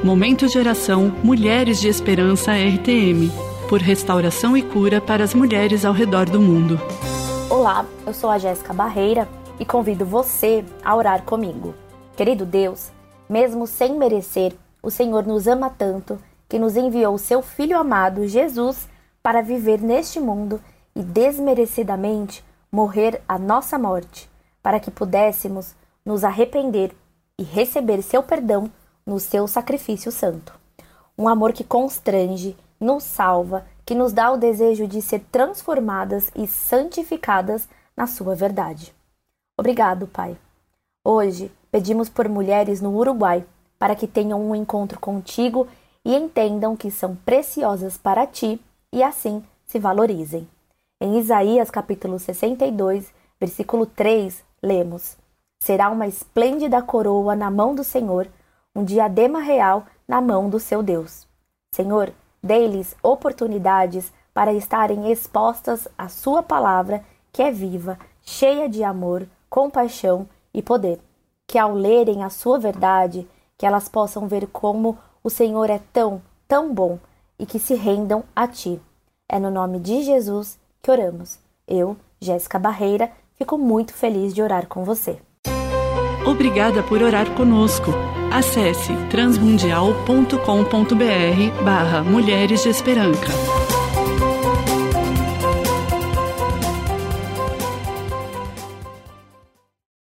Momento de oração Mulheres de Esperança RTM, por restauração e cura para as mulheres ao redor do mundo. Olá, eu sou a Jéssica Barreira e convido você a orar comigo. Querido Deus, mesmo sem merecer, o Senhor nos ama tanto que nos enviou o seu Filho amado, Jesus, para viver neste mundo e desmerecidamente morrer a nossa morte, para que pudéssemos nos arrepender e receber seu perdão no seu sacrifício santo. Um amor que constrange, nos salva, que nos dá o desejo de ser transformadas e santificadas na sua verdade. Obrigado, Pai. Hoje, pedimos por mulheres no Uruguai, para que tenham um encontro contigo e entendam que são preciosas para ti e assim se valorizem. Em Isaías capítulo 62, versículo 3, lemos: Será uma esplêndida coroa na mão do Senhor, um diadema real na mão do seu Deus. Senhor, dê-lhes oportunidades para estarem expostas à sua palavra, que é viva, cheia de amor, compaixão e poder. Que ao lerem a sua verdade, que elas possam ver como o Senhor é tão, tão bom e que se rendam a ti. É no nome de Jesus que oramos. Eu, Jéssica Barreira, fico muito feliz de orar com você. Obrigada por orar conosco. Acesse transmundial.com.br/Mulheres de Esperança.